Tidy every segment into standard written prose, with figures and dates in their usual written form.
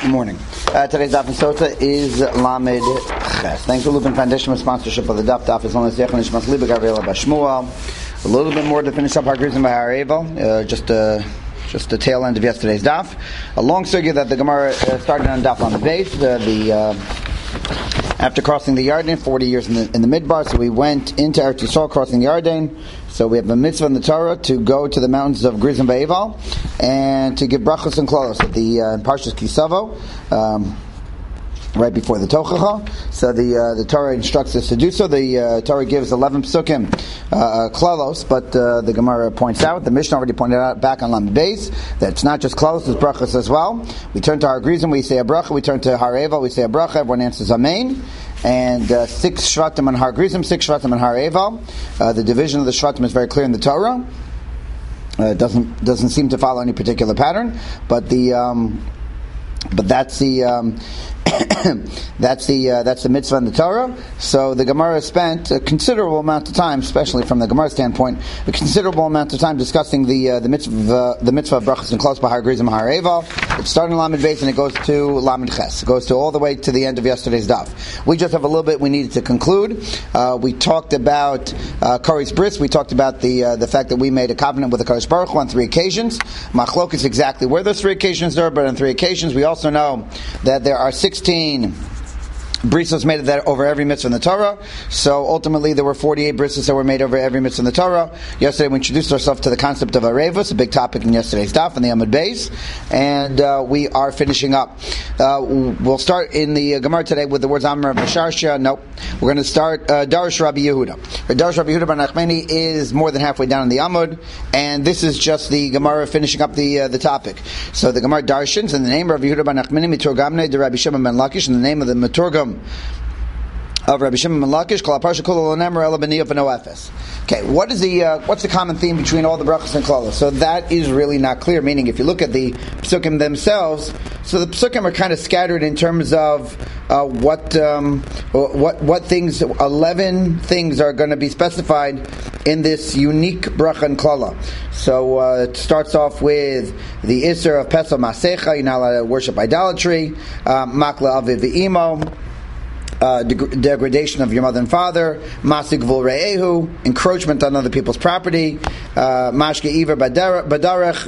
Good morning. Today's daf in Sota is Lamed Ches. Thanks to Lubin Foundation for sponsorship of the daf. Daf is on the Zechon Nishmas Liba Gabriela Bashmuel. A little bit more to finish up our Grizim B'Haravel. Just the tail end of yesterday's daf. A long sugya that the Gemara started on daf on the base. After crossing the Yarden, 40 years in the Midbar, so we went into Eretz Yisrael crossing the Yarden. So we have a mitzvah in the Torah to go to the mountains of Grizim B'Eval and to give brachos and klolos at the Parshas Kisavo, right before the Tochacha. So the Torah instructs us to do so. The Torah gives 11 psukim klolos, but the Gemara points out, the Mishnah already pointed out back on Lamed Beis, that it's not just klolos, it's brachos as well. We turn to our Grizim, we say a bracha. We turn to Har Eval, we say a bracha. Everyone answers Amen. And 6 Shvatim on Har Grizim, 6 Shvatim on Har Eval. The division of the Shvatim is very clear in the Torah. It doesn't seem to follow any particular pattern, but that's the that's the mitzvah in the Torah. So the Gemara spent a considerable amount of time, especially from the Gemara standpoint, a considerable amount of time discussing the mitzvah of brachos and klolos by Har Grizim and Har Eval. It started in Lamed Beis and it goes to Lamed Ches. It goes to all the way to the end of yesterday's daf. We just have a little bit we needed to conclude. We talked about Karis Bris. We talked about the fact that we made a covenant with the Kadosh Baruch Hu on 3 occasions. Machlok is exactly where those 3 occasions are, but on 3 occasions we also know that there are 16 brisos made of that over every mitzvah in the Torah. So ultimately there were 48 brisos that were made over every mitzvah in the Torah. Yesterday we introduced ourselves to the concept of arevus, a big topic in yesterday's daf in the Amud Beis, and we are finishing up. We'll start in the Gemara today with the words Amar Basharsha. Nope. We're going to start Darish Rabbi Yehuda. Darish Rabbi Yehuda bar Nachmani is more than halfway down in the Amud, and this is just the Gemara finishing up the topic. So the Gemara darshins in the name of Rabbi Yehuda bar Nachmani Miturgamne de Rabbi Shimon ben Lakish, in the name of the Miturgam of Rabbi Shimon ben Lakish, Kol HaParsha Kol HaNemer Ela B'Niyah V'No Efes. Okay, what's the common theme between all the brachos and klolos? So that is really not clear. Meaning, if you look at the psukim themselves, so the psukim are kind of scattered in terms of what things. 11 things are going to be specified in this unique bracha and klala. So it starts off with the Isser of Pesach Masecha. You're not allowed to worship idolatry. Makla Aviv V'Imo. Degradation of your mother and father, masig v'ul re'ehu, encroachment on other people's property, mashke iver badarech,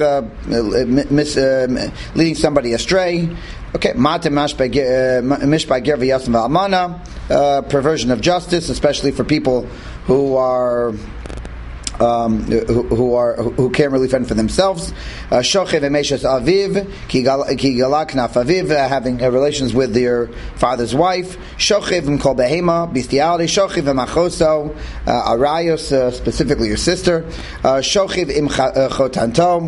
leading somebody astray. Okay, matem mishpah ger v'yasam v'almana, perversion of justice, especially for people who are. Who can't really fend for themselves. Shochev emeshes aviv ki galak naf aviv, having relations with their father's wife. Shochev im kol behema, bestiality. Shochev im achoso, arayos, specifically your sister. Shochev im chotanto.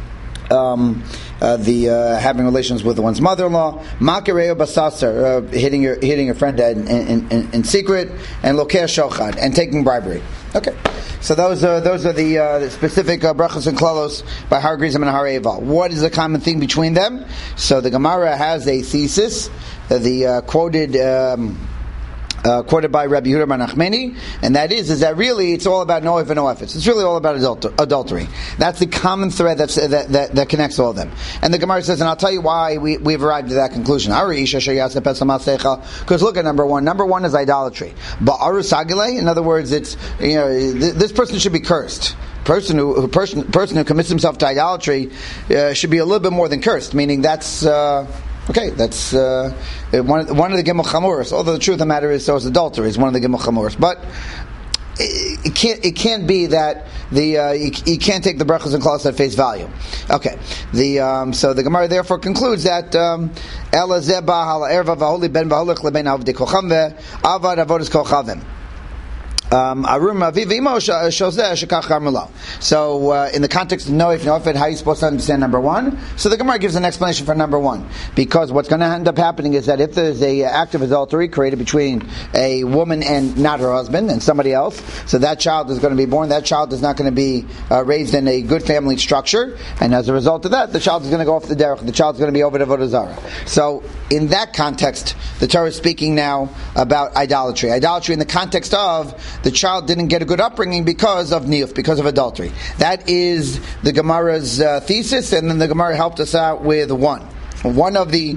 Having relations with one's mother-in-law, makareo basasar, hitting your friend in secret, and lokeh shochad, and taking bribery. Okay, so those are the specific brachos and klolos by Har Grizim and Har Eval. What is the common thing between them? So the Gemara has a thesis, quoted by Rabbi Yehuda bar Nachmani, and that is that really it's all about no if and no efes. It's really all about adultery. That's the common thread that connects all of them. And the Gemara says, and I'll tell you why we've arrived at that conclusion. Because look at number one. Number one is idolatry. In other words, it's this person should be cursed. Person who commits himself to idolatry should be a little bit more than cursed. Meaning that's. Okay, that's one of the Gimel Chamuros. Although the truth of the matter is, so is adultery. Is one of the Gimel Chamuros, but it can't be that you can't take the brachos and klolos at face value. Okay, so the Gemara therefore concludes that Ela zeba hala erva v'holi ben v'holich leben avdei kochavim avad avodas kochavim. So in the context of no if, how are you supposed to understand number one? So the Gemara gives an explanation for number one. Because what's going to end up happening is that if there's a act of adultery created between a woman and not her husband and somebody else, so that child is going to be born, that child is not going to be raised in a good family structure, and as a result of that, the child is going to go off the derech, the child is going to be over to Avodah Zarah. So in that context, the Torah is speaking now about idolatry. Idolatry in the context of the child didn't get a good upbringing because of niyuf, because of adultery. That is the Gemara's thesis, and then the Gemara helped us out with one. one of the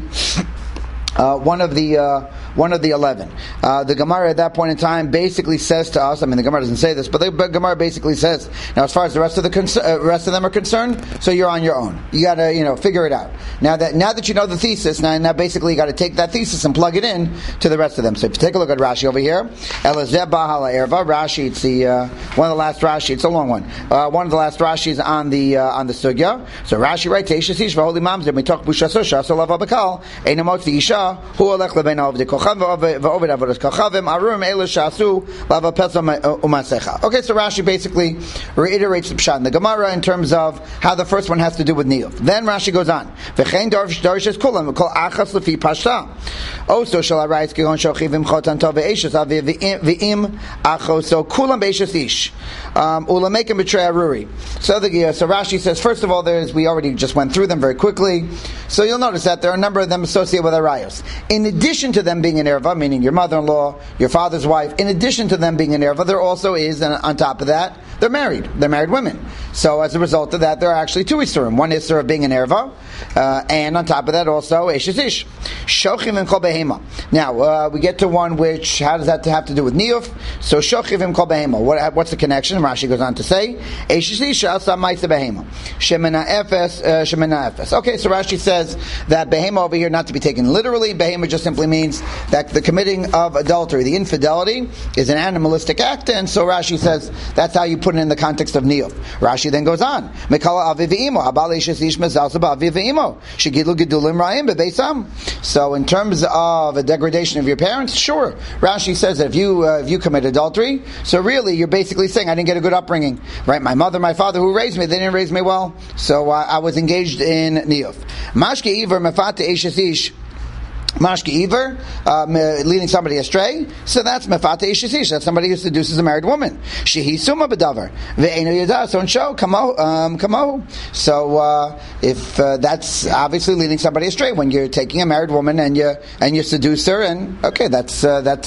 11. The Gemara at that point in time basically says to us, I mean the Gemara doesn't say this, but the Gemara basically says, now as far as the rest of them are concerned, so you're on your own. You gotta, figure it out. Now that you know the thesis, now basically you gotta take that thesis and plug it in to the rest of them. So if you take a look at Rashi over here, Elazeh Bahala Erva, Rashi, it's the, one of the last Rashi, it's a long one. One of the last Rashis on the Sugya. So Rashi writes, Eishes Ish V'Holy Mamzer, Mitoch Bushaso Shaso Lav Abakal, Einamot V'Isha, Hu Olech Lebein Avdi Kochav V'Ovid Avodas Kochavim, Arum Eila Shasu, Lava Petza Umasecha. Okay, so Rashi basically reiterates the Pshat in the Gemara in terms of how the first one has to do with Niyuv. Then Rashi goes on, V'chein Darshes Kulam, Kol Achas Lefi Pashta. Also shall arise Kigon Shochivim Chotan Tov Ve'eshes Avi V'im Achos, so Kulam Be'eshes Ish. Ulamekim B'trei Aruri. So Rashi says, first of all, we already just went through them very quickly. So you'll notice that there are a number of them associated with Arayos. In addition to them being an erva, meaning your mother-in-law, your father's wife, in addition to them being an erva, there also is, and on top of that, they're married. They're married women. So as a result of that, there are actually two isurim. One isur of being an erva, and on top of that also, eshes ish. Shochiv and kol behema. Now, we get to one which, how does that have to do with niyuf? So shochiv and kol behema. What's the connection? Rashi goes on to say, eshes ish asa ma'isa behema. Shemena efes, shemena efes. Okay, so Rashi says that behema over here, not to be taken literally, behema just simply means that the committing of adultery, the infidelity, is an animalistic act, and so Rashi says that's how you put it in the context of niyuf. Rashi then goes on, Mekala aviv ve'imo, abal eshes ish mezalsa ba'aviv ve'imo, shegidlu gedulim ra'im bebeisam. So in terms of a degradation of your parents, sure. Rashi says that if you commit adultery, so really you're basically saying I didn't get a good upbringing, right? My mother, my father who raised me, they didn't raise me well, so I was engaged in niyuf. Mashke iver mefate eshes ish. Mashke Iver, leading somebody astray, so that's Mefate Ishesish, that's somebody who seduces a married woman. Shehi Suma Bedavar, Ve'enu Yada, so and show, Kamo. So, if that's obviously leading somebody astray, when you're taking a married woman and you seduce her, and okay, that's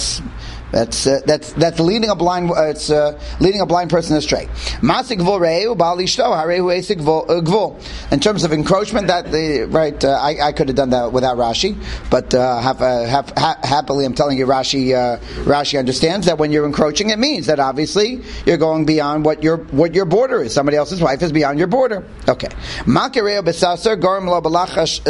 leading a blind. It's leading a blind person astray. Masik gvul bal ishto harehu esik gvul. In terms of encroachment, I could have done that without Rashi, but happily, I'm telling you, Rashi understands that when you're encroaching, it means that obviously you're going beyond what your border is. Somebody else's wife is beyond your border. Okay. Makereo besaser gorm lo balachash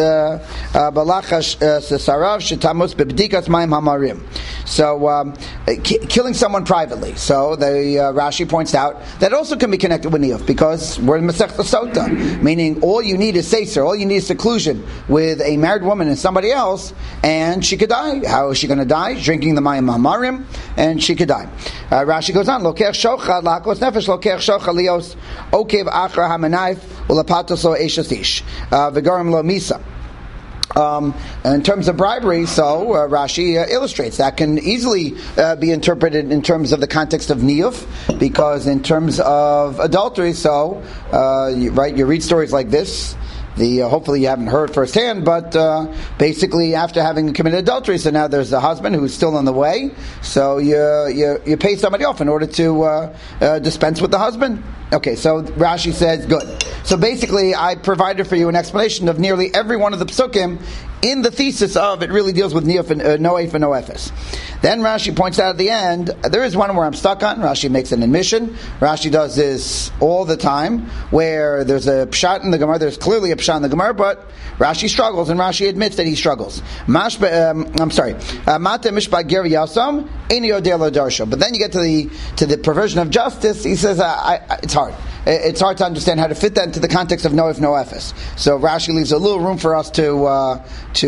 sesarav shetamus bebdikas mayim hamarim. So. Killing someone privately. So the Rashi points out that also can be connected with niyuf, because we're in Masechta Sota, meaning all you need is seser, all you need is seclusion with a married woman and somebody else, and she could die. How is she going to die? Drinking the mayim hamarim, and she could die. Rashi goes on, Lokech shochad lakos nefesh lokech shochad lios okev achra hamanayif ulapatos lo eshes ish v'garim lo misa. In terms of bribery, so Rashi illustrates that can easily be interpreted in terms of the context of niyuf, because in terms of adultery, so you read stories like this. Hopefully you haven't heard firsthand, but basically after having committed adultery, so now there's a husband who's still on the way, so you pay somebody off in order to dispense with the husband. Okay, so Rashi says, good. So basically, I provided for you an explanation of nearly every one of the psukim in the thesis of it really deals with no eif and no efes. Then Rashi points out at the end, there is one where I'm stuck on. Rashi makes an admission. Rashi does this all the time, where there's a pshat in the Gemara, there's clearly a pshat in the Gemara, but Rashi struggles, and Rashi admits that he struggles. Mate mishpat ger yasam, ein yodeh lo darsho. But then you get to the provision of justice, he says, it's hard. It's hard to understand how to fit that into the context of no eif, no efes. So Rashi leaves a little room for us to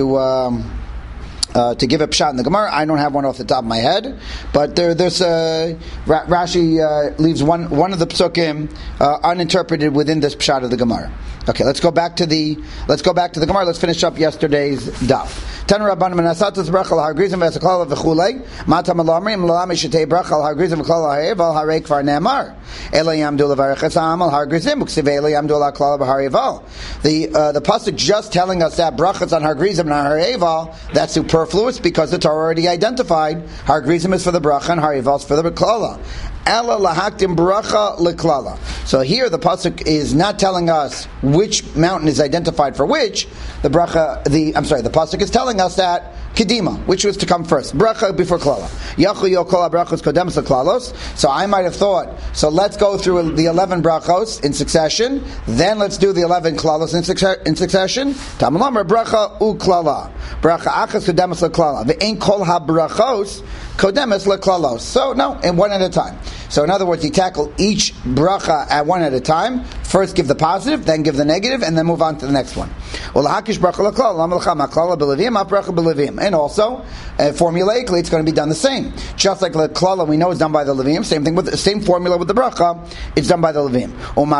give a pshat in the Gemara. I don't have one off the top of my head, but there's Rashi leaves one of the psukim uninterpreted within this pshat of the Gemara. Okay, let's go back to the Gemara. Let's finish up yesterday's daf. Tan Rabbanim Nasatus bracha al hargrizim v'esaklala v'chulei. Matam alamrim l'lam shetei bracha al hargrizim v'klala ha'ev al harei kvar ne'amar. Ela yamdu levarechas ha'am al hargrizim uksiv ela yamdu la'klala v'hareval. The pasuk just telling us that brachas on hargrizim and hareval, that's superfluous because the Torah already identified hargrizim is for the bracha and hareval is for the klala. Ela lahaktim bracha leklala. So here the pasuk is not telling us which mountain is identified for which. The pasuk is telling us that kedima, which was to come first, bracha before klala. Yachu yokol brachos kodemus leklalos. So I might have thought, so let's go through the 11 brachos in succession, then let's do the 11 klalos in succession. Tamalamar bracha u klala, bracha achas kodemus leklala. Ve'ein kol ha brachos kodemus leklalos. So no, and one at a time. So in other words, you tackle each bracha at one at a time. First give the positive, then give the negative, and then move on to the next one. And also, formulaically, it's going to be done the same. Just like the klala, we know it's done by the Levim. Same thing with the same formula with the bracha, it's done by the Levim.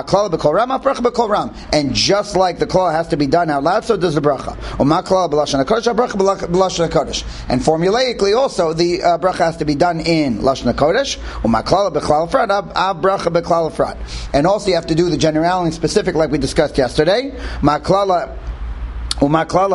And just like the klala has to be done out loud, so does the bracha. And formulaically, also the bracha has to be done in lashon hakodesh. And also, you have to do the generality and specific, like we discussed yesterday. And in terms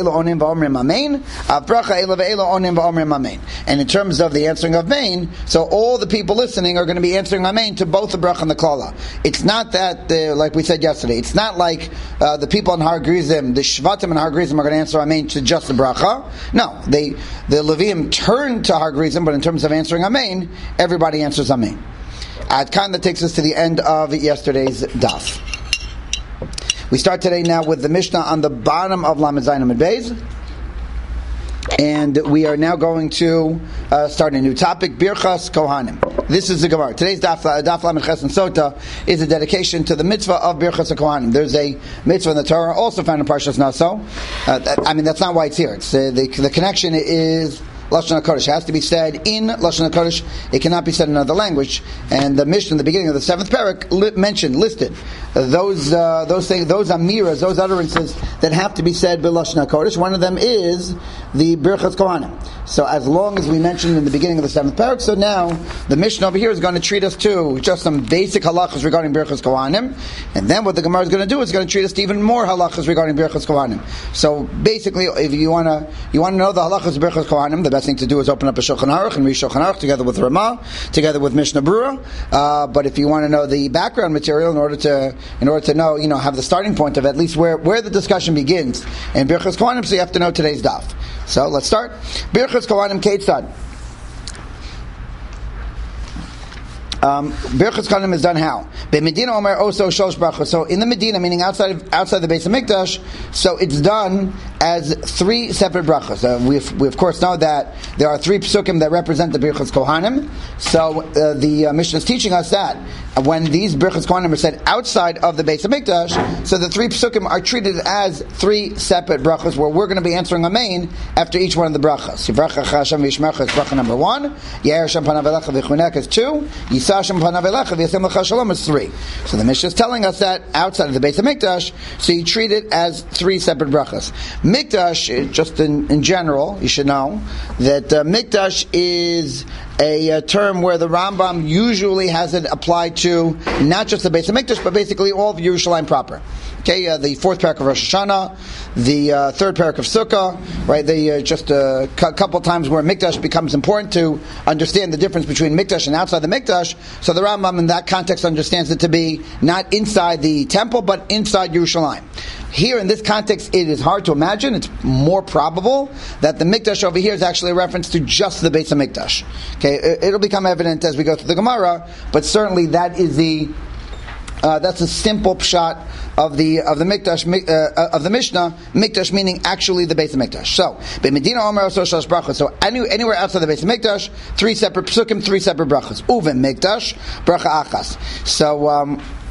of the answering of main, so all the people listening are going to be answering amen to both the bracha and the klala. It's not that, like we said yesterday, it's not like the people in Har Grizim, the Shvatim in Har Grizim are going to answer amen to just the bracha. No, the Levim turn to Har Grizim, but in terms of answering amen, everybody answers amen. Ad Kan, that takes us to the end of yesterday's daf. We start today now with the Mishnah on the bottom of Lamed Zayin Amud Beis, and we are now going to start a new topic, Birchas Kohanim. This is the Gemara. Today's daf Lamed Ches and Sota is a dedication to the mitzvah of Birchas Kohanim. There's a mitzvah in the Torah, also found in Parshas Naso. That's not why it's here. It's the connection is Lashon HaKodesh. It has to be said in Lashon HaKodesh. It cannot be said in another language. And the Mishnah in the beginning of the 7th parak listed those things, those amiras, those utterances that have to be said by Lashon HaKodesh. One of them is the Birchas Kohanim. So as long as we mentioned in the beginning of the 7th parak, so now the Mishnah over here is going to treat us to just some basic halachas regarding Birchas Kohanim. And then what the Gemara is going to do is going to treat us to even more halachas regarding Birchas Kohanim. So basically, if you want to know the halachas of Birchas Kohanim, the best thing to do is open up a Shulchan Aruch and read Shulchan Aruch together with Ramah, together with Mishnah Brura. But if you want to know the background material in order to know, have the starting point of at least where the discussion begins in Birchas Kohanim, so you have to know today's daf. So let's start. Birchas Kohanim Keitzad. Birchas Kohanim is done how? Medina Omer Oso Shlosh Brachos. So in the Medina, meaning outside the Beis Hamikdash, so it's done as 3 separate brachos. We of course know that there are 3 psukim that represent the Birchas Kohanim. So the Mishnah is teaching us that when these Birchas Kohanim are said outside of the Beis Hamikdash, so the 3 psukim are treated as 3 separate brachos, where we're going to be answering amen after each one of the brachos. Yivrachach Hashem v'yishmerecha is bracha number 1. Yair Hashem panav elecha v'chunek is 2. Hashem panav elecha v'yasem lecha shalom is 3. So the Mishnah is telling us that outside of the Beis Hamikdash, so you treat it as 3 separate brachas. Mikdash, just in general, you should know that Mikdash is a term where the Rambam usually has it applied to not just the Beis Hamikdash, but basically all of Yerushalayim proper. Okay, the 4th parak of Rosh Hashanah, the 3rd parak of Sukkah, right? Just a couple times where Mikdash becomes important to understand the difference between Mikdash and outside the Mikdash. So the Rambam in that context understands it to be not inside the temple, but inside Yerushalayim. Here in this context, it is hard to imagine. It's more probable that the Mikdash over here is actually a reference to just the Beis Hamikdash. Okay, it'll become evident as we go through the Gemara, but certainly that is that's a simple pshat of the Mikdash of the Mishnah. Mikdash meaning actually the Beis Hamikdash. So, Medina Omer Oso Shlosh Brachos. So anywhere outside the Beis Hamikdash, 3 separate psukim, 3 separate brachos. Uven Mikdash bracha achas. So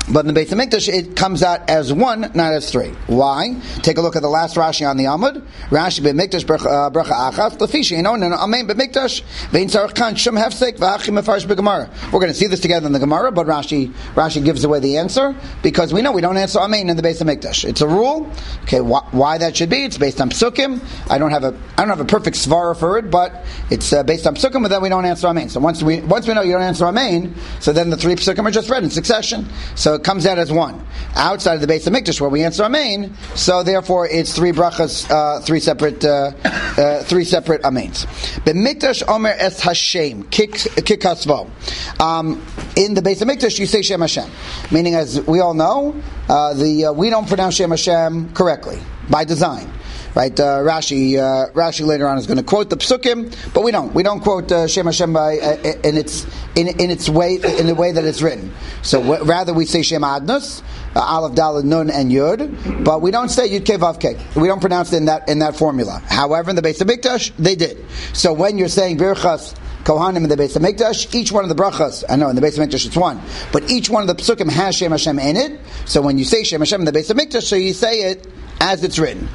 But in the Beis HaMikdash, it comes out as one, not as three. Why? Take a look at the last Rashi on the Amud. Rashi b'mikdash bracha achas lefishi inon and amen b'mikdash vein tzarich kan shum hefsek v'achim mefarish b'gemara. We're going to see this together in the Gemara, but Rashi gives away the answer because we know we don't answer amen in the Beis HaMikdash. It's a rule. Okay, why that should be? It's based on psukim. I don't have a perfect svara for it, but it's based on psukim. But then we don't answer amen. So once we know you don't answer amen, so then the three psukim are just read in succession. So it comes out as one. Outside of the Beis HaMikdash where we answer amen, so therefore it's three brachas, three separate amens. B'mikdash omer es Hashem kik hasvo. In the Beis HaMikdash you say Shem Hashem, meaning as we all know, we don't pronounce Shem Hashem correctly by design. Right, Rashi later on is going to quote the psukim, but we don't. We don't quote Shem Hashem in its way, in the way that it's written. So rather we say Shem Adnus, Aleph, Daled, Nun, and Yud, but we don't say Yud Kei Vav Kei. We don't pronounce it in that formula. However, in the Beis HaMikdash, they did. So when you're saying Birchas Kohanim in the Beis HaMikdash, each one of the brachas, I know in the Beis HaMikdash it's one, but each one of the psukim has Shem Hashem in it. So when you say Shem Hashem in the Beis HaMikdash, so you say it as it's written.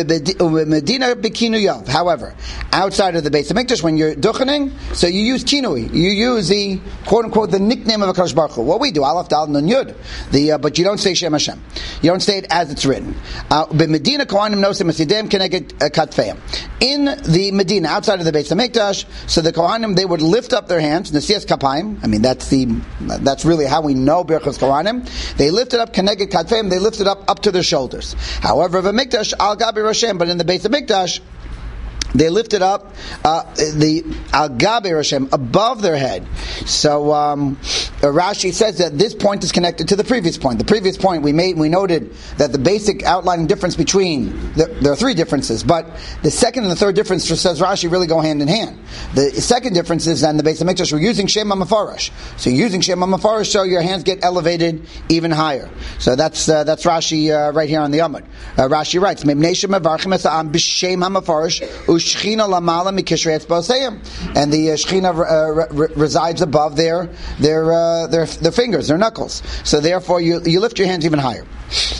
However, outside of the Beis HaMikdash, when you're duchening, so you use kinui. You use the quote unquote the nickname of HaKadosh Baruch Hu. What we do, Aleph, Daled, Nun, Yud. But you don't say Shem Hashem. You don't say it as it's written. In the Medina, outside of the Beis HaMikdash, so the Kohanim, they would lift up their hands, Nesias Kapayim. I mean, that's really how we know Birchas Kohanim. They lifted up Keneged Katfeim. They lifted up to their shoulders. However, of a mikdash al gabi Roshem, but in the Beis HaMikdash, they lifted up the al gabi Roshem above their head. So Rashi says that this point is connected to the previous point. The previous point we noted that the basic outlining difference between there are three differences, but the second and the third difference, says Rashi, really go hand in hand. The second difference is that in the Beis HaMikdash we're using Shem HaMefarash. So using Shem HaMefarash, so your hands get elevated even higher. So that's Rashi right here on the Amud. Rashi writes, Mibnei Shem Mevarchim es ha'am b'Shem HaMefarash u'Shechina lamala mikishrei etzba'oseihem, and the Shechina resides above their fingers, their knuckles. So therefore you lift your hands even higher.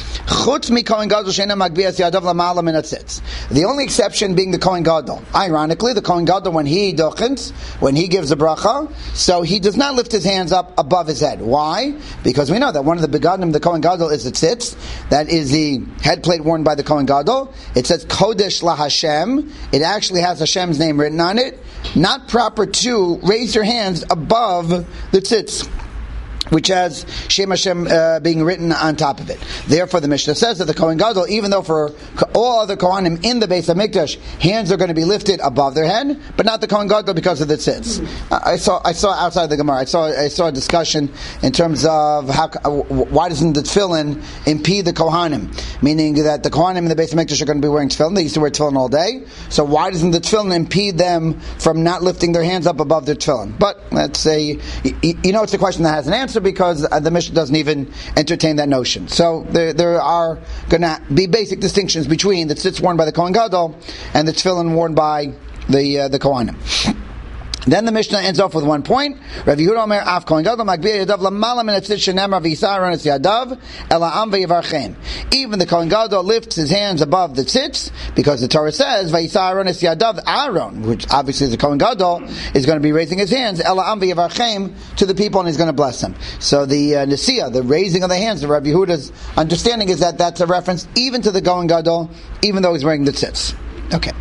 The only exception being the Kohen Gadol. Ironically, the Kohen Gadol, when he dochens, when he gives a bracha, so he does not lift his hands up above his head. Why? Because we know that one of the begadim, the Kohen Gadol, is the tzitz. That is the head plate worn by the Kohen Gadol. It says Kodesh La Hashem. It actually has Hashem's name written on it. Not proper to raise your hands above the tzitz, which has Shem Hashem being written on top of it. Therefore, the Mishnah says that the Kohen Gadol, even though for all other Kohanim in the Beis HaMikdash, hands are going to be lifted above their head, but not the Kohen Gadol because of the tzitz. I saw outside the Gemara, I saw a discussion in terms of why doesn't the tefillin impede the Kohanim? Meaning that the Kohanim in the Beis HaMikdash are going to be wearing tefillin. They used to wear tefillin all day. So why doesn't the tefillin impede them from not lifting their hands up above their tefillin? But let's say, it's a question that has an answer, because the Mishnah doesn't even entertain that notion. So there are going to be basic distinctions between the tzitz worn by the Kohen Gadol and the tefillin worn by the Kohanim. Then the Mishnah ends off with one point. Rav Yehuda Omer Af Kohen Gadol Magbiya Yadav Lamala Min Hatzitz Shenemar V'Yisar Ones Yadav Ela Am V'Yivarchem. Even the Kohen Gadol lifts his hands above the tzitz, because the Torah says V'Yisar Ones Yadav, Aaron, which obviously is the Kohen Gadol, is going to be raising his hands Ela Am V'Yivarchem to the people, and he's going to bless them. So the Nesiyah, the raising of the hands, the Rav Yehuda's understanding is that that's a reference even to the Kohen Gadol, even though he's wearing the tzitz. Okay.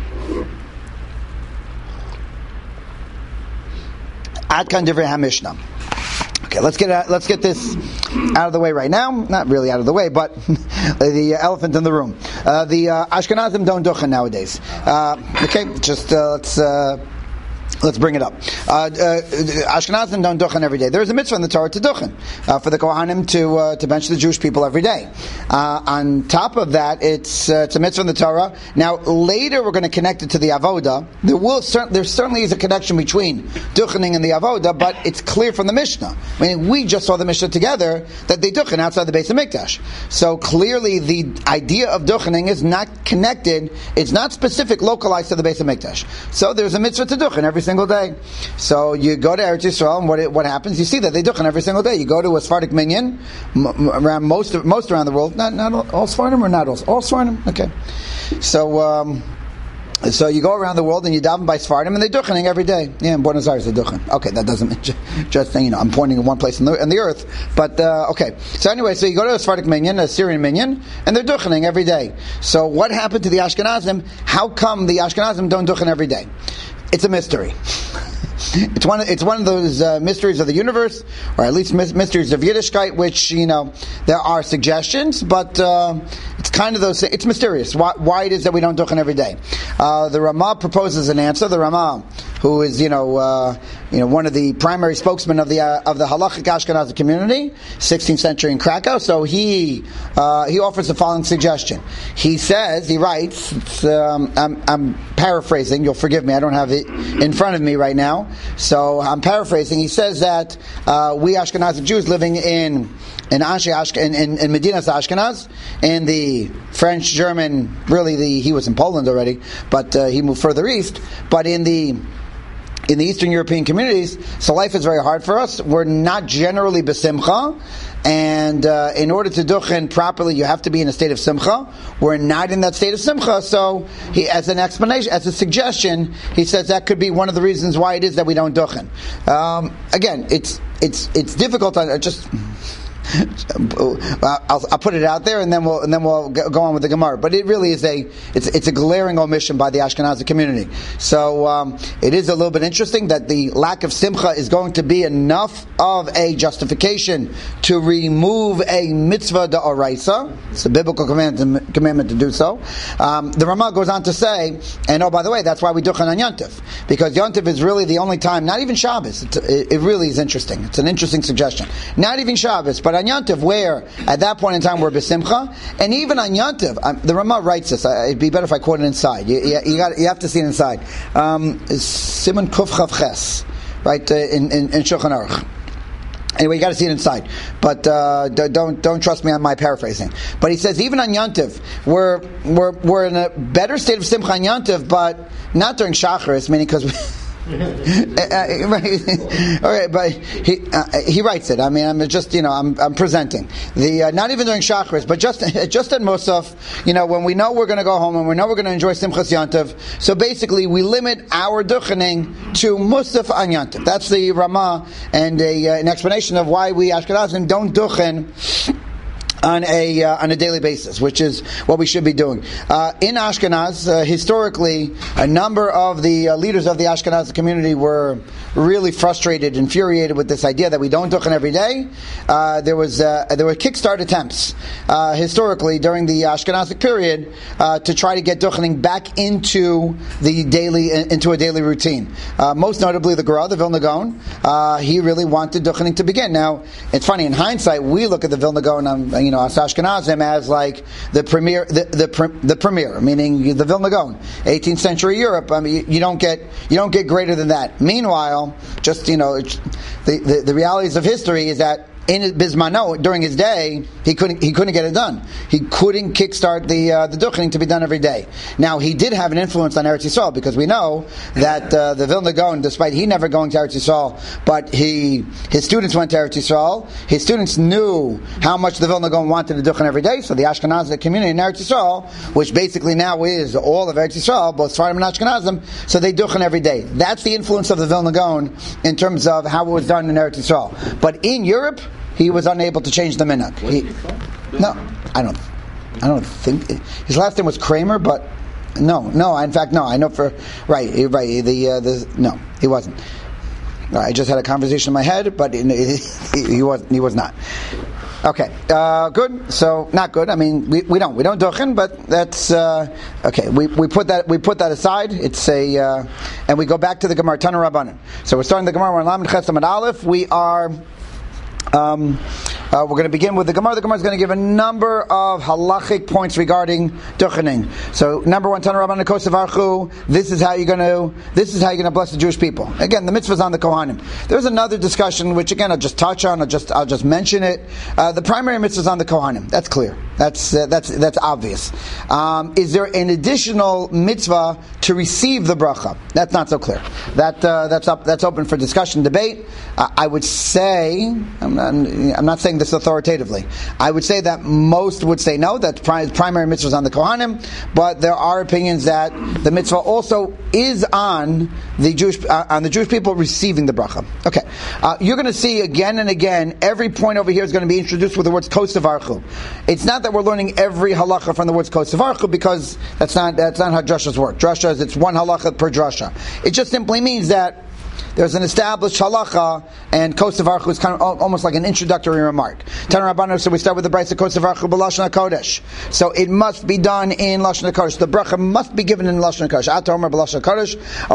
Ad kan divrei HaMishnah. Okay, let's get this out of the way right now. Not really out of the way, but the elephant in the room. The Ashkenazim don't duchen nowadays. Okay, just let's bring it up. Ashkenazim don't duchen every day. There is a mitzvah in the Torah to duchen, for the Kohanim to bench the Jewish people every day. On top of that, it's a mitzvah in the Torah. Now, later we're going to connect it to the Avoda. There certainly is a connection between duchening and the Avoda, but it's clear from the Mishnah. I mean, we just saw the Mishnah together that they duchen outside the Beis HaMikdash. So clearly the idea of duchening is not connected, it's not specific, localized to the Beis HaMikdash. So there's a mitzvah to duchen every every single day. So you go to Eretz Yisrael, and what happens? You see that they duchen every single day. You go to a Sephardic minyan around most around the world. Not all Sephardim, or not all Sephardim. Okay, so you go around the world and you daven by Sephardim, and they're duchening every day. Yeah, in Buenos Aires they're duchen. Okay, that doesn't mean just I'm pointing at one place in the earth. But okay. So anyway, so you go to a Sephardic minyan, a Syrian minyan, and they're duchening every day. So what happened to the Ashkenazim? How come the Ashkenazim don't duchen every day? It's a mystery. It's one of those mysteries of the universe, or at least mysteries of Yiddishkeit, which there are suggestions, but it's kind of those. It's mysterious why it is that we don't duchen every day. The Ramah proposes an answer. The Ramah, who is one of the primary spokesmen of the halachic Ashkenazi community, 16th century in Krakow. So he offers the following suggestion. He writes. I'm paraphrasing. You'll forgive me. I don't have it in front of me right now. So I'm paraphrasing. He says that we Ashkenazi Jews living in Medinas Ashkenaz, in the French, German, he was in Poland already, but he moved further east. But in the Eastern European communities, so life is very hard for us. We're not generally besimcha, and in order to duchen properly, you have to be in a state of simcha. We're not in that state of simcha, so he, as an explanation, as a suggestion, he says that could be one of the reasons why it is that we don't duchen. Again, it's difficult. I'll put it out there, and then we'll go on with the Gemara. But it really is it's a glaring omission by the Ashkenazi community. So it is a little bit interesting that the lack of simcha is going to be enough of a justification to remove a mitzvah d'oraisa. It's a biblical commandment to do so. The Ramah goes on to say, and by the way, that's why we duchen on Yontif, because Yontif is really the only time, not even Shabbos. It really is interesting. It's an interesting suggestion. Not even Shabbos, but on Yontif, where at that point in time we're besimcha, and even on Yontif, the Ramah writes this. It'd be better if I quote it inside. You have to see it inside. Simon Kuf Chav Ches, right in Shulchan Aruch. Anyway, you got to see it inside, but don't trust me on my paraphrasing. But he says even on Yontif, we're in a better state of simcha on Yontif, but not during Shacharis, meaning because. Right. All right, but he writes it. I mean, I'm presenting the not even during Shacharis, but just at Musaf. When we know we're going to go home and we know we're going to enjoy Simchas Yantav. So basically, we limit our duchening to Musaf on Yantav. That's the Ramah, and an explanation of why we Ashkenazim don't duchen on a daily basis, which is what we should be doing. In Ashkenaz, historically, a number of the leaders of the Ashkenaz community were really frustrated, infuriated with this idea that we don't duchen every day. There were kickstart attempts historically during the Ashkenazic period to try to get duchening back into a daily routine. Most notably, the Gra, the Vilna Gaon, he really wanted duchening to begin. Now, it's funny, in hindsight, we look at the Vilna Gaon, us Ashkenazim, as like the premier, meaning the Vilna Gaon, 18th century Europe. I mean, you don't get greater than that. Meanwhile, just the realities of history is that in Bismano, during his day, he couldn't get it done. He couldn't kickstart the duchening to be done every day. Now, he did have an influence on Eretz Yisrael, because we know that the Vilna Gaon, despite he never going to Eretz Yisrael, but his students went to Eretz Yisrael. His students knew how much the Vilna Gaon wanted to duchen every day, so the Ashkenazi community in Eretz Yisrael, which basically now is all of Eretz Yisrael, both Sephardim and Ashkenazim, so they duchen every day. That's the influence of the Vilna Gaon in terms of how it was done in Eretz Yisrael. But in Europe, he was unable to change the minhag. No, I don't think his last name was Kramer, but no. In fact, no. I know for right. No, he wasn't. I just had a conversation in my head, but he was not. Okay, good. So not good. I mean, we don't duchen, but that's okay. We put that aside. It's and we go back to the Gemara Tana Rabbanan. So we're starting the Gemara. We're on Lamed Ches Amud Aleph. We are. We're going to begin with the Gemara. The Gemara is going to give a number of halachic points regarding duchening. So, number one, Tana Rabbanan Kosevarchu. This is how you're going to bless the Jewish people. Again, the mitzvahs on the Kohanim. There's another discussion, which again I'll just touch on. I'll just mention it. The primary mitzvahs on the Kohanim. That's clear. That's obvious. Is there an additional mitzvah to receive the bracha? That's not so clear. That's open for discussion, debate. I would say, I'm not saying this authoritatively. I would say that most would say no. That primary mitzvah is on the Kohanim, but there are opinions that the mitzvah also is on the Jewish people receiving the bracha. Okay, you're going to see again and again. Every point over here is going to be introduced with the words Kos Tevarchu. It's not that we're learning every halacha from the words Kos Tevarchu, because that's not how drashas work. Drashas, it's one halacha per drasha. It just simply means that there's an established halacha, and Kos Tevarchu is kind of almost like an introductory remark. Tana Rabbanu, so we start with the brayso Kos Tevarchu b'Lashon HaKodesh. So it must be done in Lashon HaKodesh. The bracha must be given in Lashon HaKodesh. Ata Omer b'Lashon HaKodesh.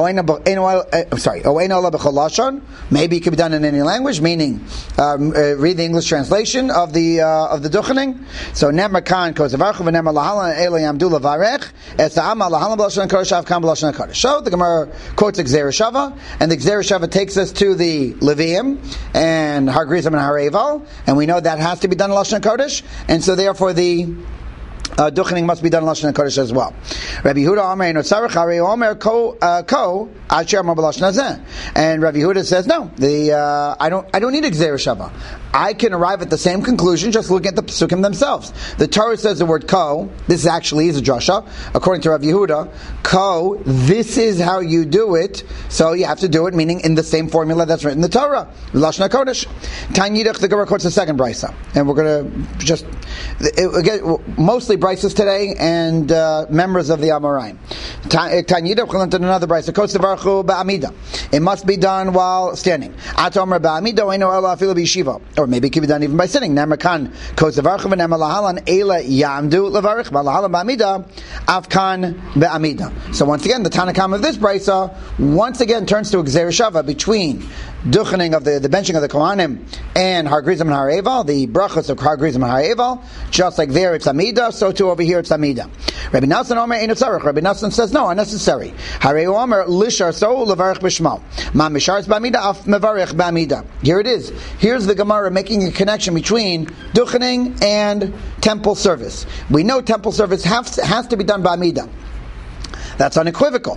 Oeino Ola b'Chol Lashon. Maybe it could be done in any language, meaning read the English translation of the duchening. So Nemer Kan Kos Tevarchu v'Nemer Lahalan Ela Yamdu Levarech Es Ha'ama Lahalan b'Lashon HaKodesh Av Kan b'Lashon HaKodesh. So the Gemara quotes Gzera Shava, and the Gzera Shava takes us to the Levium and Har Grizim and Har Eval, and we know that has to be done in Lashon HaKodesh, and so therefore the duchening must be done in Lashon HaKodesh as well. Rabbi Yehuda Omer Eino Tzarech Harei Omer Ko Asher Amar B'Lashon Hazeh, and Rabbi Yehuda says no. I don't need a Gzera Shava. I can arrive at the same conclusion just looking at the Pesukim themselves. The Torah says the word Ko. This actually is a drasha, according to Rabbi Yehuda. Ko, this is how you do it, so you have to do it, meaning in the same formula that's written in the Torah, Lashon HaKodesh. Tanyidach, the Gemara quotes the second brisa, and we're going to just again mostly brises today and members of the Amoraim. Tanyidach, we'll learn another brisa. Kos Tevarchu ba'amida. It must be done while standing. Atomer ba'amida oeino ela afilu b'yeshiva. Or maybe it can be done even by sitting. Nemer Kan Kos Tevarchu v'nemer Lahalan Ela Yamdu Levarich Lahalan ba'amida Avkan be'amida. So once again, the Tanakam of this brisa once again turns to a Gzera Shava between duchening of the benching of the Kohanim and Har Grizim and Har Eval, the brachos of Har Grizim and Har Eval. Just like there it's Amida, so too over here it's Amida. Rabbi Nassan Omer Eino Tzarech. Rabbi Nassan says no, unnecessary. Harei Omer Lishar So Levarich B'Shmo. Ma Misharis B'Amida Af Mevarich B'Amida. Here it is. Here's the Gemara making a connection between duchening and temple service. We know temple service has to be done by Amida. That's unequivocal.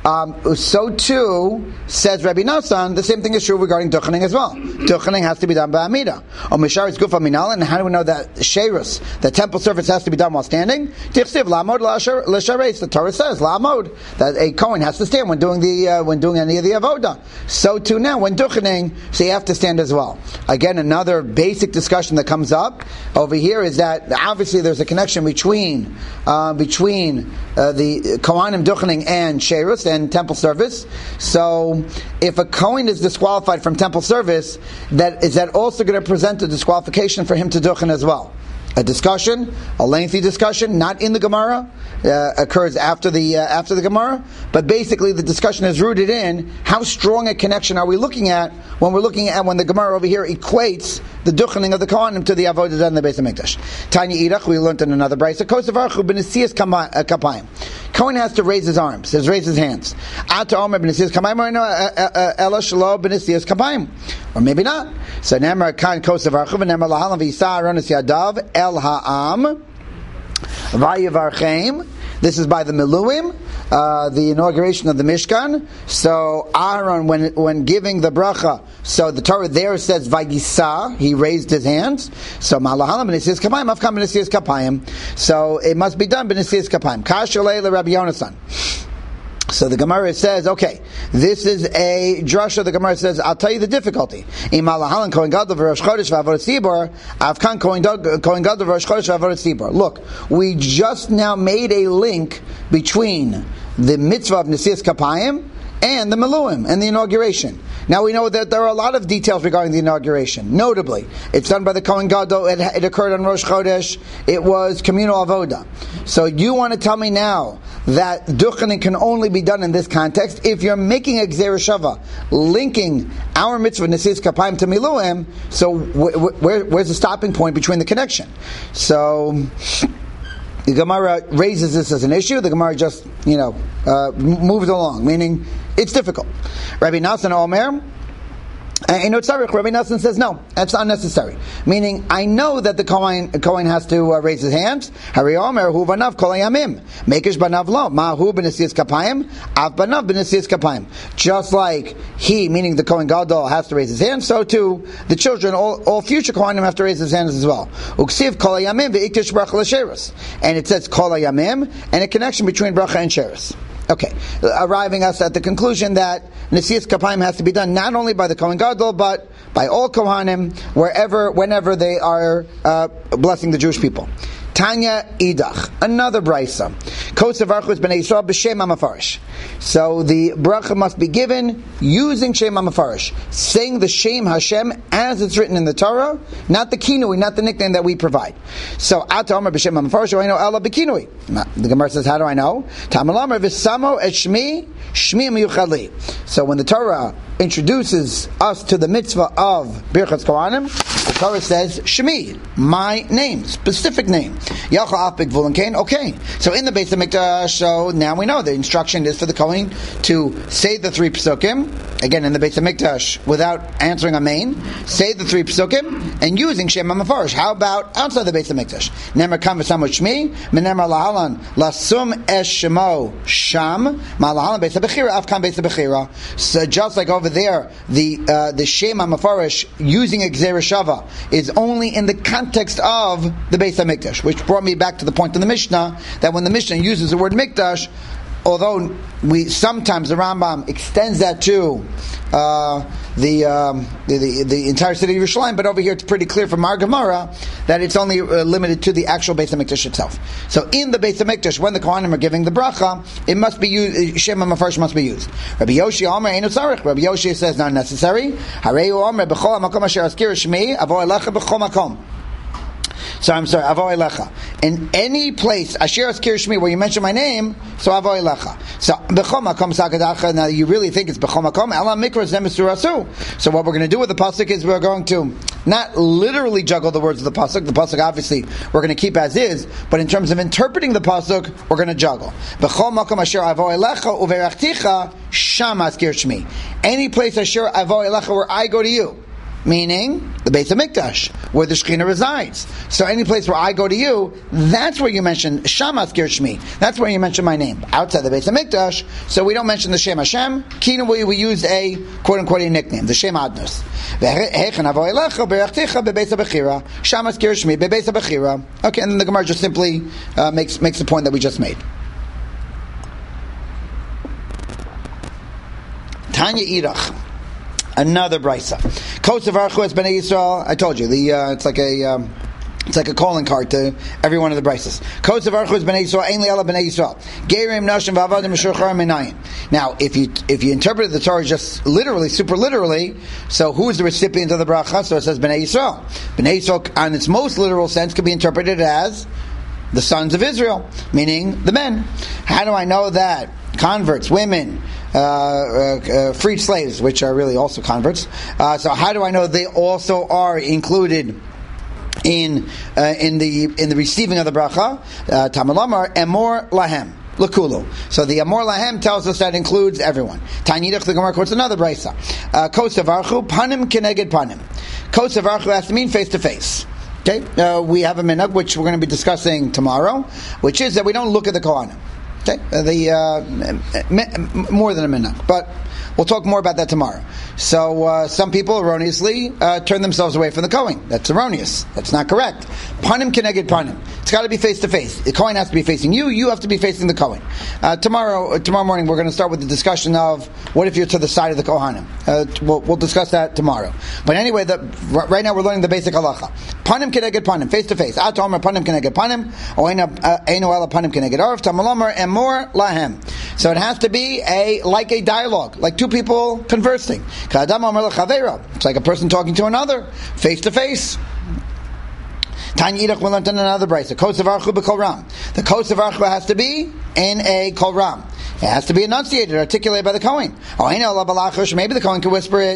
So too, says Rabbi Nassan, the same thing is true regarding duchening as well. Duchening has to be done by Amida. O Mishar is Gufa Minal, and how do we know that Sheirus, the temple service, has to be done while standing? Tichsiv La'amod L'Shareis, the Torah says, La'amod, that a Kohen has to stand when doing any of the Avodah. So too now, when duchening, so you have to stand as well. Again, another basic discussion that comes up over here is that obviously there's a connection between the Kohanim duchening and Sheirus and temple service. So if a Kohen is disqualified from temple service, is that also going to present a disqualification for him to duchen as well? A discussion, a lengthy discussion, not in the Gemara, occurs after the Gemara, but basically the discussion is rooted in how strong a connection are we looking at when the Gemara over here equates the duchening of the Kohanim to the avodah done in the Beis Hamikdash. Tanya Irach, we learned in another brayso, Kos Tevarchu b'Nesias Kapayim. Kohen has to raise his arms, raise his hands. Ata Omer b'Nesias Kapayim, or Ela Shelo b'Nesias Kapayim, or maybe not. So Nemer Kan Kos Tevarchu v'Nemer Lahalan v'Yisa Aronis Yadav El Ha'am Vayivarchem. This is by the Miluim, the inauguration of the Mishkan. So Aaron, when giving the bracha, so the Torah there says Vayisa, he raised his hands. So Malahalam b'Nesias Kapayim, Avkam b'Nesias Kapayim. So it must be done b'Nesias Kapayim. Kashalei leRabbi Yonasan. So the Gemara says, okay, this is a drasha. The Gemara says, I'll tell you the difficulty. Look, we just now made a link between the mitzvah of Nesias Kapayim and the Meluim and the inauguration. Now we know that there are a lot of details regarding the inauguration. Notably, it's done by the Kohen Gadol. It occurred on Rosh Chodesh. It was communal avoda. So you want to tell me now that duchening can only be done in this context? If you're making a Gzera Shava, linking our mitzvah Nesias Kapayim to Meluim, so where's the stopping point between the connection? So the Gemara raises this as an issue. The Gemara just, moves along, meaning it's difficult. Rabbi Nassan Omer, And Rabbi Nassan says no, that's unnecessary. Meaning, I know that the Kohen has to raise his hands. Hari Omer hu banav kol hayamim, mekish banav lo, mahu b'nesiyas kapayim, av banav b'nesiyas kapayim. Just like he, meaning the Kohen Gadol, has to raise his hands, so too the children, all future Kohanim have to raise his hands as well. Uksiv kol hayamim ve'iktish bracha l'sheres, and it says kol hayamim, and a connection between bracha and sheres. Okay, arriving us at the conclusion that Nesiyas Kapayim has to be done not only by the Kohen Gadol, but by all Kohanim, whenever they are blessing the Jewish people. Tanya Idach, another brisa. Kotzev Archus b'nei Yisrael b'shem HaMefarish. So the bracha must be given using Shem HaMefarish, saying the Shem Hashem as it's written in the Torah, not the kinui, not the nickname that we provide. So Ata Omer b'shem HaMefarish, I know Ella b'kinui. The Gemara says, how do I know? Tamal Omer v'samo et shmi miyuchad li. So when the Torah introduces us to the mitzvah of Birchas Kohanim, the Torah says Shemi, my name, specific name. Yachal Af B'Gvul and Kain. Okay, so in the Beis HaMikdash, so now we know the instruction is for the Kohen to say the 3 Pesukim, again in the Beis HaMikdash, without answering Amen, say the 3 Pesukim, and using Shem HaMefarish. How about outside the Beis HaMikdash? Nemer Kam V'Samo Shmi, Menemer Lahalan, Lasum Es Shemo Sham, Malahalan Beis HaBechira, Av Kam Beis HaBechira. So just like over there, the Shem HaMefarish using Gzera Shava is only in the context of the Beis HaMikdash, which brought me back to the point in the Mishnah that when the Mishnah uses the word Mikdash, although sometimes the Rambam extends that to the entire city of Yerushalayim, but over here it's pretty clear from our Gemara that it's only limited to the actual Beis HaMikdash itself. So in the Beis HaMikdash, when the Kohanim are giving the bracha, it must be used, Shem HaMefarish must be used. Rabbi Yoshi Omer Eino Tzarich. Rabbi Yoshi says not necessary. Harei Omer B'chol HaMakom Asher Azkir Shmi Avo Elecha B'chol Makom. So I'm sorry, Avo Elecha. In any place, Asher Azkir Shmi, where you mention my name, so Avo Elecha. So B'chol Makom Sagadacha. Now you really think it's B'chol Makom? Elam Mikra Zem Surasu. So what we're going to do with the pasuk is we're going to not literally juggle the words of the pasuk. The pasuk obviously we're going to keep as is, but in terms of interpreting the pasuk, we're going to juggle. B'chol Makom Asher Avo Elecha Uverachticha Sham Azkir Shmi. Any place Asher Avo Elecha where I go to you. Meaning the Beis HaMikdash, where the Shekhinah resides. So any place where I go to you, that's where you mention Sham Azkir Shmi. That's where you mention my name. Outside the Beis HaMikdash, so we don't mention the Shem Hashem. Kina we use a quote-unquote a nickname, the Shem Adnus. Sham Azkir Shmi, Bebeis HaBechira. Okay, and then the Gemara just simply makes the point that we just made. Tanya Irach. Another brisa. Kotzev Archu es Bnei Yisrael. I told you it's like a calling card to every one of the brises. Kotzev Archu es Bnei Yisrael. Ein li'ela Bnei Yisrael. Gerim Nashim v'avadim Meshurcharim Minayim. Now, if you interpret the Torah just literally, super literally, so who is the recipient of the bracha? So it says Bnei Yisrael. Bnei Yisrael, on its most literal sense, could be interpreted as the sons of Israel, meaning the men. How do I know that converts, women, freed slaves, which are really also converts? So how do I know they also are included in the receiving of the bracha? Tamalamar Emor Lahem Lakulu. So the Amor Lahem tells us that includes everyone. Tanidach the Gemara quotes another brisa. Kotzev Archu Panim Keneged Panim. Kotzev Archu has to mean face to face. Okay, we have a minhag which we're going to be discussing tomorrow, which is that we don't look at the Kohanim. Okay, more than a minhag, but we'll talk more about that tomorrow. So some people erroneously turn themselves away from the Kohen. That's erroneous. That's not correct. Panim keneged panim. It's got to be face to face. The Kohen has to be facing you. You have to be facing the Kohen. Tomorrow morning we're going to start with the discussion of what if you're to the side of the Kohanim. We'll discuss that tomorrow. But anyway, right now we're learning the basic halacha. Panim keneged panim, face to face. At omer panim keneged panim, or eino ela panim keneged arv. Tamalomer emor lahem. So it has to be like a dialogue, like two people conversing. It's like a person talking to another, face to face. Tanya Yidach, we learned in another brisa. Kotzev Archu b'kol ram. The Kotzev Archu has to be in a kol ram. It has to be enunciated, articulated by the Kohen. Maybe the Kohen can whisper it.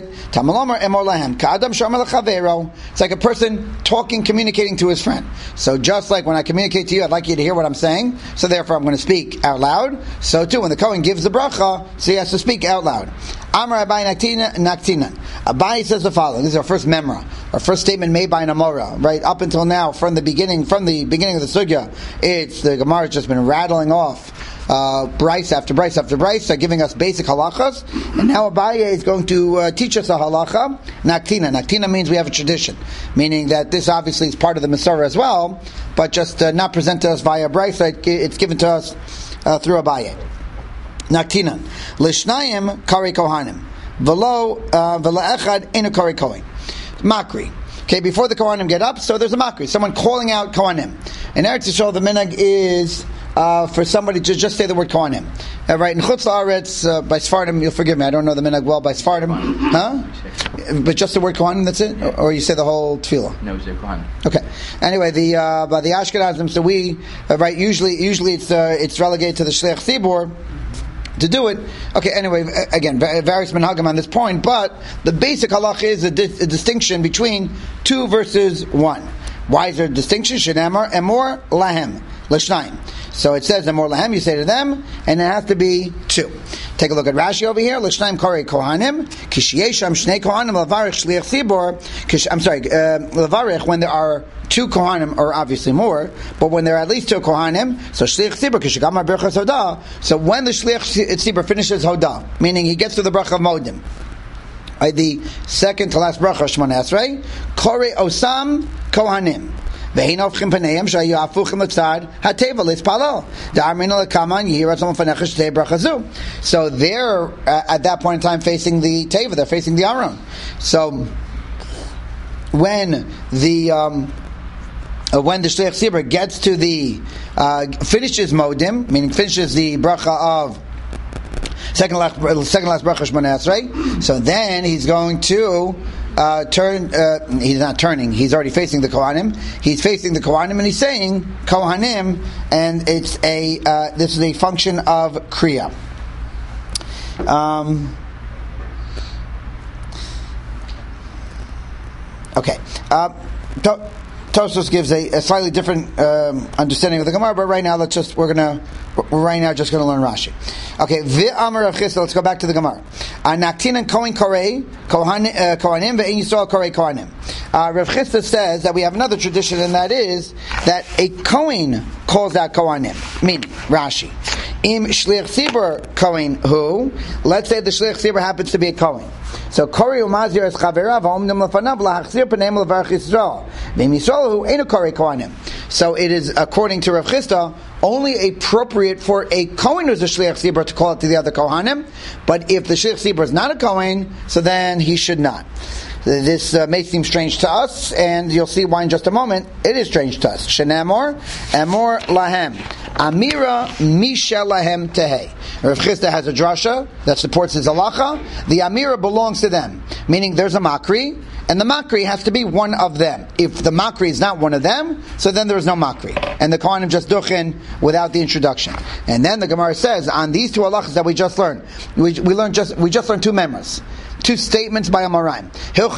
It's like a person talking, communicating to his friend. So just like when I communicate to you, I'd like you to hear what I'm saying, so therefore I'm going to speak out loud. So too, when the Kohen gives the bracha, so he has to speak out loud. Amar Abai Naktinan. Abai says the following. This is our first memra, our first statement made by an Amora. Right up until now, from the beginning of the sugya, it's the Gemara has just been rattling off Bryce after Bryce after Bryce, giving us basic halachas, and now Abaye is going to teach us a halacha. Naktina. Naktina means we have a tradition, meaning that this obviously is part of the Masorah as well, but just not presented to us via Bryce. It's given to us through Abaye. Naktina. Lishnayim kari kohanim. Velo echad inu kari kohen. Makri. Okay, before the Kohanim get up, so there's a makri, someone calling out Kohanim. In Eretz Yisrael, the minhag is for somebody to just say the word Kohanim. Right, in Chutz La'aretz, by Sfardim, you'll forgive me, I don't know the minhag well, by Sfardim, but just the word Kohanim, that's it? Or you say the whole tefillah? No, we say Kohanim. Okay. Anyway, by the Ashkenazim, so we, usually it's relegated to the Shliach Tzibor to do it. Okay, anyway, again, various minhagim on this point, but the basic halach is a distinction between 2 versus 1. Why is there a distinction? Shenamar emor lahem l'shnayim. So it says emor lahem, you say to them, and it has to be 2. Take a look at Rashi over here. L'shnayim korei kohanim kishiyesham shnei kohanim levarich shliach tzibor. Levarich when there are 2 kohanim, or obviously more, but when there are at least 2 kohanim, so shliach tzibor kishigamar berachas hodah. So when the shliach tzibor finishes hodah, meaning he gets to the bracha of modim, the second to last bracha Shmoneh Esrei, korei osam kohanim. So there, at that point in time, facing the teva, they're facing the aron. So when the shliach tzibor gets to the finishes modim, meaning finishes the bracha of second last bracha Shmoneh Esrei, so then he's going to turn. He's not turning. He's already facing the Kohanim. He's facing the Kohanim, and he's saying Kohanim, and it's this is a function of kriya. Okay. Tosfos gives a slightly different understanding of the Gemara, but right now we're just going to learn Rashi. Okay, V'amar Rav Chisda, let's go back to the Gemara. Naktinan kohen korei kohanim ve'in Yisrael korei kohanim. Rav Chisda says that we have another tradition, and that is that a kohen calls out kohanim. Meaning, Rashi, im shliach tzibur kohen hu. Let's say the shliach tzibur happens to be a kohen. So Kori umazir es chaverav ha'omdim lefanav lahachzir p'neim levarach Yisrael ve'im Yisrael hu einu korei kohanim. So it is, according to Rav Chisda, only appropriate for a Kohen who's a Shliach Tzibur to call it to the other Kohanim, but if the Shliach Tzibur is not a Kohen, so then he should not. This may seem strange to us, and you'll see why in just a moment. It is strange to us. Shenamor, Amor Lahem. Amira Misha Lahem Tehei. Rav Chisda has a drasha that supports his halacha. The Amira belongs to them, meaning there's a Makri, and the Makri has to be one of them. If the Makri is not one of them, so then there is no Makri. And the Kohanim just duchin without the introduction. And then the Gemara says, on these 2 halachas that we just learned, we just learned 2 memories. 2 statements by Amoraim.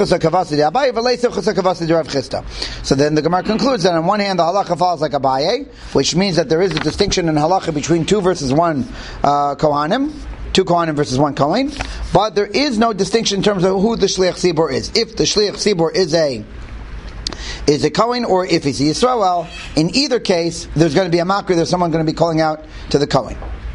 So then the Gemara concludes that on one hand the halacha follows like Abaye, which means that there is a distinction in halacha between 2 versus 1 Kohanim, 2 Kohanim versus 1 Kohen, but there is no distinction in terms of who the Shliach Tzibor is. If the Shliach Tzibor is a Kohen, or if he's a Yisrael, in either case there's going to be a Makri, there's someone going to be calling out to the Kohen.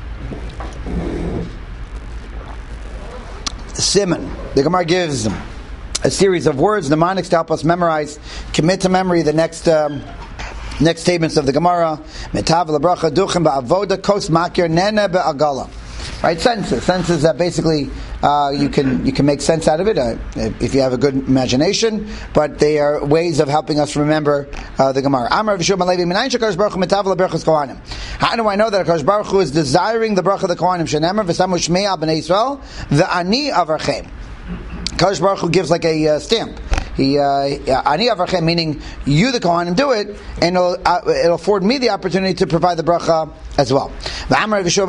Simon. The Gemara gives a series of words, mnemonics, to help us memorize, commit to memory the next statements of the Gemara. Metav lebracha duchem ba'avoda kos makir nene be'agala. Right, sentences that basically you can make sense out of it if you have a good imagination, but they are ways of helping us remember the Gemara. Amar V'Shua Ben Levi, Minayin sheKadosh Baruch Hu metav lebrachas kohanim. How do I know that HaKadosh Baruch Hu is desiring the bracha of the kohanim? Shenemar v'samu shmei al bnei Yisrael v'ani avarchem. HaKadosh Baruch Hu gives like a stamp. Ani avarchem, meaning you, the Kohanim, do it, and it'll afford me the opportunity to provide the bracha as well. Now,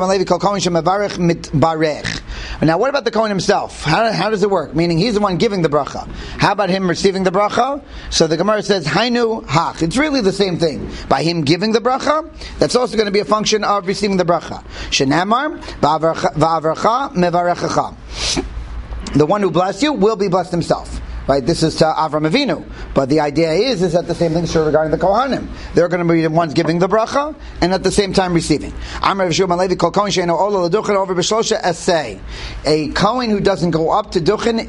what about the Kohen himself? How does it work? Meaning, he's the one giving the bracha. How about him receiving the bracha? So the Gemara says, Hainu hach. It's really the same thing. By him giving the bracha, that's also going to be a function of receiving the bracha. Shenamar, va'avarcha mevarechacha. the one who blessed you will be blessed himself. Right, this is to Avram Avinu, but the idea is that the same thing is true regarding the Kohanim. They're going to be the ones giving the bracha and at the same time receiving. A Kohen who doesn't go up to Duchen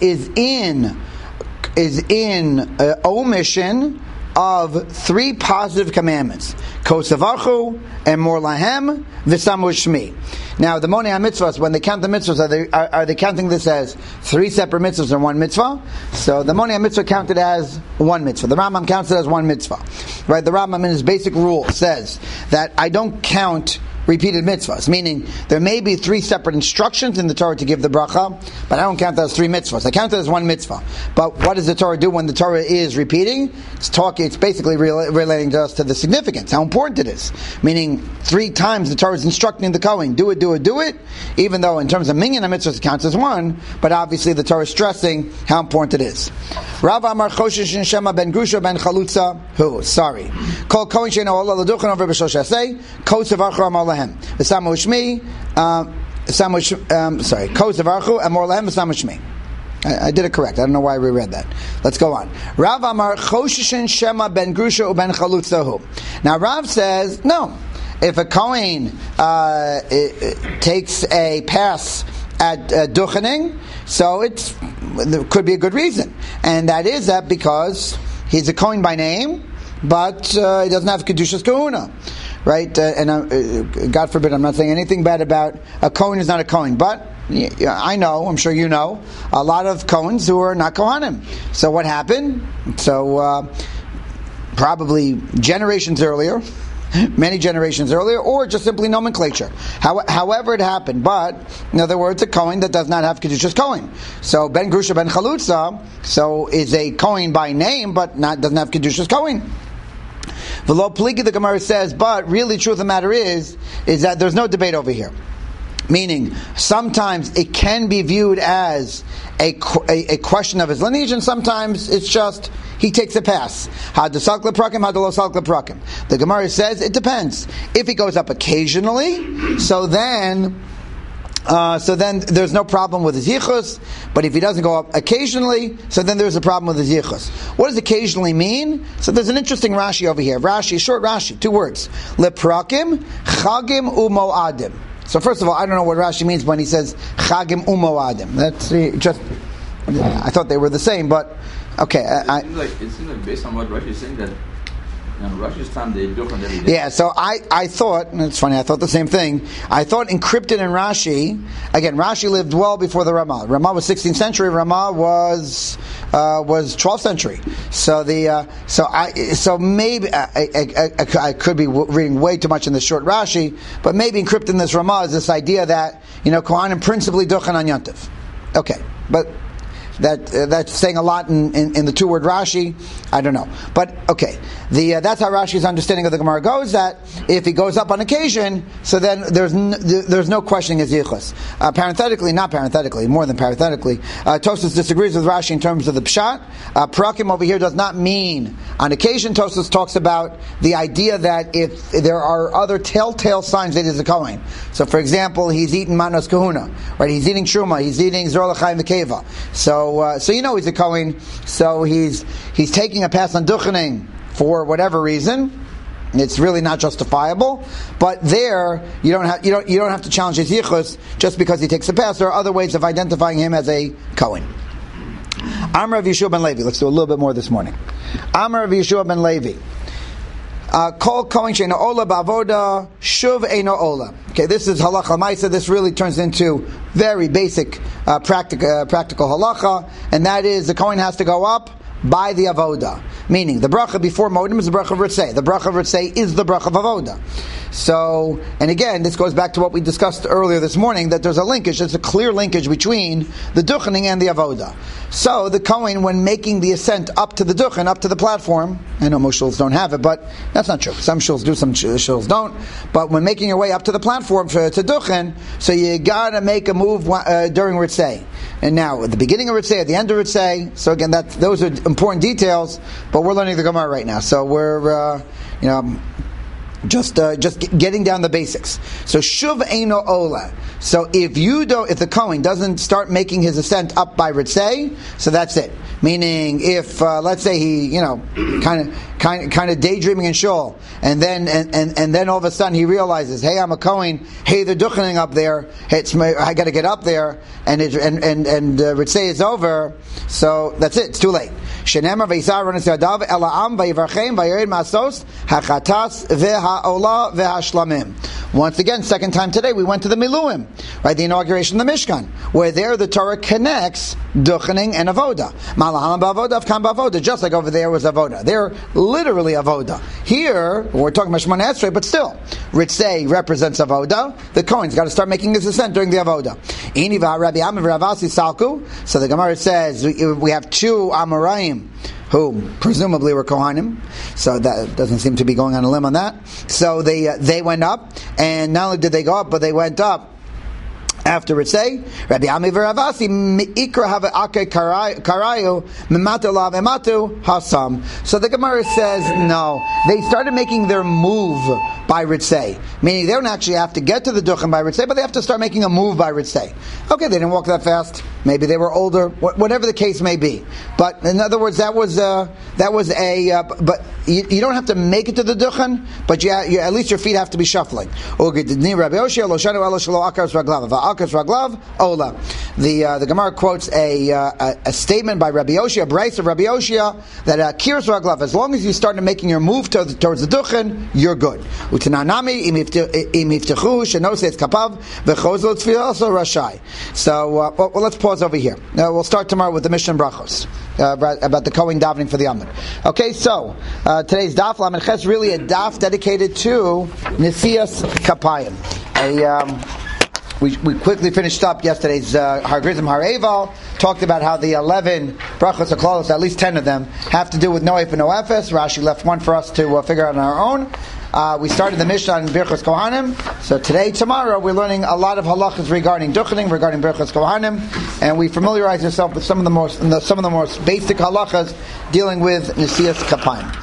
is in omission of 3 positive commandments: Kosavarchu, Emor Lahem, V'samu Shmi. Now, the Monei HaMitzvahs, when they count the mitzvahs, are they counting this as 3 separate mitzvahs and 1 mitzvah? So the Monei HaMitzvah counted as 1 mitzvah. The Rambam counts it as 1 mitzvah. Right? The Rambam in his basic rule says that I don't count repeated mitzvahs, meaning there may be 3 separate instructions in the Torah to give the bracha, but I don't count that as 3 mitzvahs. I count it as 1 mitzvah. But what does the Torah do when the Torah is repeating? It's basically relating to us to the significance, how important it is. Meaning 3 times the Torah is instructing the Kohen, do it, even though in terms of minyan mitzvahs it counts as 1, but obviously the Torah is stressing how important it is. Rav Amar Choshesh Shema ben Grusha ben Chalutza, Kol Kohen she'eino ola l'duchen over b'shlosh aseh, Kos Varchu Amar Lahem, V'samu Shmi, Kos Varchu Amar Lahem V'samu Shmi. I did it correct. I don't know why we read that. Let's go on. Rav Amar Choshesh Shema ben Grusha ben Chalutza. Now Rav says, no. If a Kohen takes a pass at duchening, so there could be a good reason, and that is that because he's a Kohen by name, but he doesn't have Kedushas Kahuna, right? And God forbid, I'm not saying anything bad about a Kohen who's not a Kohen, but I know, I'm sure you know, a lot of Kohens who are not Kohanim. So what happened? So probably generations earlier, many generations earlier, or just simply nomenclature. However it happened, but in other words, a Kohen that does not have Kedushas Kohen. So Ben Grusha Ben Chalutza, so is a Kohen by name, but doesn't have Kedushas Kohen. V'lo pligi, the Gemara says, but really, truth of the matter is that there's no debate over here. Meaning, sometimes it can be viewed as a question of his lineage, and sometimes it's just he takes a pass. The Gemara says it depends. If he goes up occasionally, so then there's no problem with his yichus. But if he doesn't go up occasionally, so then there's a problem with his yichus. What does occasionally mean? So there's an interesting Rashi over here. Short Rashi, 2 words: leprakim, chagim, umoadim. So first of all, I don't know what Rashi means when he says chagim umoadim. That's just, I thought they were the same, but okay. It seems like based on what Rashi is saying that Rashi's time they different every day. Yeah, so I thought, and it's funny, I thought the same thing. I thought encrypted in Rashi, again, Rashi lived well before the Ramah. Ramah was 16th century, Ramah was 12th century. So maybe I could be reading way too much in this short Rashi, but maybe encrypted in this Ramah is this idea that Kohanim principally duchen on Yontif. Okay, but that's saying a lot in the 2-word Rashi. I don't know, but okay. That's how Rashi's understanding of the Gemara goes. That if he goes up on occasion, so then there's no questioning his yichus. Not parenthetically, more than parenthetically. Tosfos disagrees with Rashi in terms of the pshat. Prakim over here does not mean on occasion. Tosfos talks about the idea that if there are other telltale signs that he's a Kohen. So, for example, he's eating Manos Kahuna, right? He's eating Truma. He's eating Zor L'chaim V'Keva. So he's a Kohen. So he's taking a pass on duchening for whatever reason. It's really not justifiable. But there, you don't have to challenge his yichus just because he takes a pass. There are other ways of identifying him as a Kohen. Amar of Yeshua ben Levi. Let's do a little bit more this morning. Amar of Yeshua ben Levi. Kol Kohen she'eino ola ba'avoda shuv eino ola. Okay, this is halacha ma'isa. This really turns into very basic practical halacha, and that is the Kohen has to go up by the avoda. Meaning, the bracha before modim is the bracha of ritzei. The bracha of ritzei is the bracha of avoda. So, and again, this goes back to what we discussed earlier this morning, that there's a linkage, there's a clear linkage between the duchening and the avoda. So, the Kohen, when making the ascent up to the duchen, up to the platform, I know most shuls don't have it, but that's not true. Some shuls do, some shuls don't. But when making your way up to the platform to duchen, so you gotta make a move during ritzei. And now, at the beginning of ritzei, at the end of ritzei, so again, those are important details, but we're learning the Gemara right now. So we're, Just getting down the basics. So shuv eino ola. So if the Kohen doesn't start making his ascent up by Ritzei, so that's it. Meaning, if let's say he, kind of daydreaming in shul, and then all of a sudden he realizes, hey, I'm a Kohen. Hey, they're duchening up there. I got to get up there, and Ritzei is over. So that's it. It's too late. Shenemar ve'isar ronis yadav ela'am vayivarchem vayirid masos hachatas ve'ha'ola ve'hashlamim. Once again, second time today, we went to the Miluim, right? The inauguration of the Mishkan, where there the Torah connects duchening and avoda. Malahalam ba'avoda, avkam ba'avoda. Just like over there was avoda. They're literally avoda. Here, we're talking about Shemona Esrei, but still, Ritzei represents avoda. The Kohen's got to start making his ascent during the avoda. Ini v'Rabbi Amma v'Ravasi salku. So the Gemara says we have two Amoraim who presumably were Kohanim, so that doesn't seem to be going on a limb on that. So they went up, and not only did they go up, but they went up after Ritzei. Rabbi Ami v'Ravasi meikra have ake karayu mematu lav ematu hasam. So the Gemara says no, they started making their move by Ritzei, meaning they don't actually have to get to the Duchen by Ritzei, but they have to start making a move by Ritzei. Okay, they didn't walk that fast. Maybe they were older. Whatever the case may be. But in other words, that was a. But you don't have to make it to the Duchen, but at least your feet have to be shuffling. The Gemara quotes a statement by Rabbi Yoshia, a Brais of Rabbi Yoshia, that kirs raglav, as long as you start making your move towards the Duchen, you're good. So let's pause over here. We'll start tomorrow with the Mishnah Brachos about the Kohen davening for the Amud. Okay, so today's daf Lamed Ches really a daf dedicated to Nesias Kapayim. We quickly finished up yesterday's Har Grizim Har Eval, talked about how the 11 brachos are close, at least 10 of them, have to do with Noef and Noefes. Rashi left one for us to figure out on our own. We started the Mishnah on Birchos Kohanim, so tomorrow, we're learning a lot of halachas regarding duchening, regarding Birchos Kohanim, and we familiarize ourselves with some of the most basic halachas dealing with Nesias Kapayim.